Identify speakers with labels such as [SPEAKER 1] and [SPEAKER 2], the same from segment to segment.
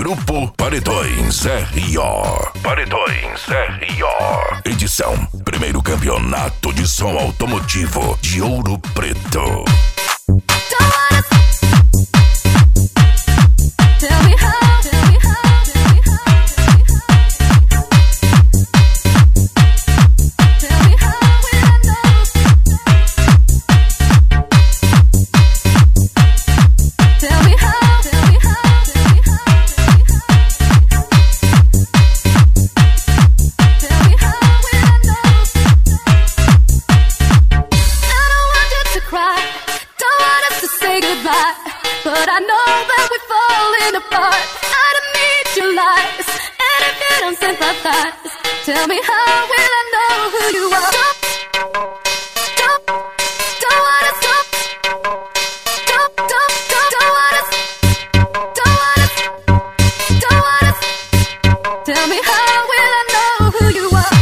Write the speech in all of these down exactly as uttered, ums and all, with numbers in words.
[SPEAKER 1] Grupo Paredões R O. Paredões R O. Edição Primeiro Campeonato de Som Automotivo de Ouro Preto.
[SPEAKER 2] But I know that we're falling apart. I don't need your lies, and if you don't sympathize, tell me how will I know who you are? Don't, don't, don't wanna stop. Don't, don't, don't, don't wanna, don't wanna, don't wanna. Tell me how will I know who you are?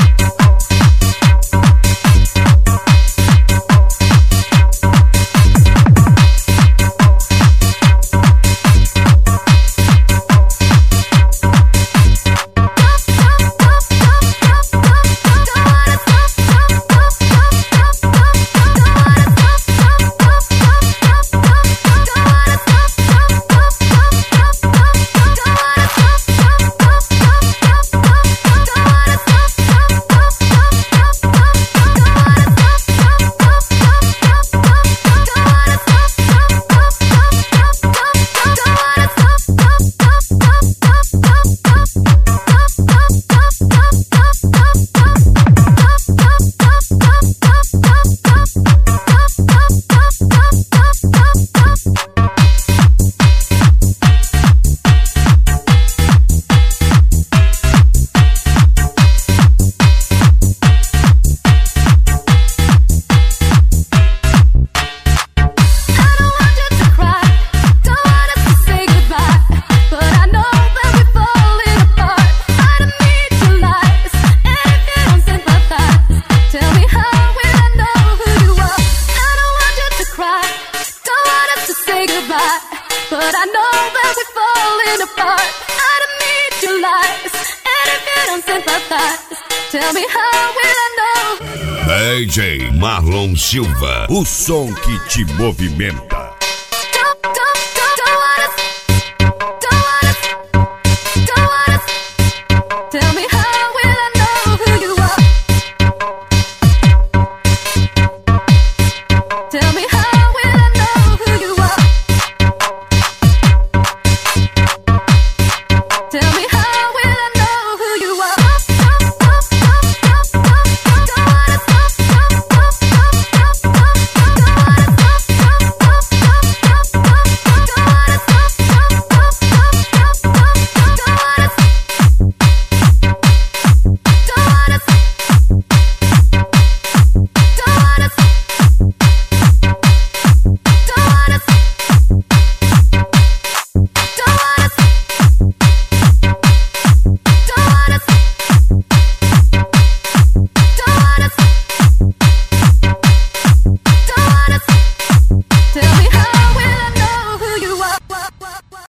[SPEAKER 2] But I know that we're falling apart. I don't need your lies, and if you don't sympathize, tell me how will I know?
[SPEAKER 3] D J Marlon Silva, o som que te movimenta.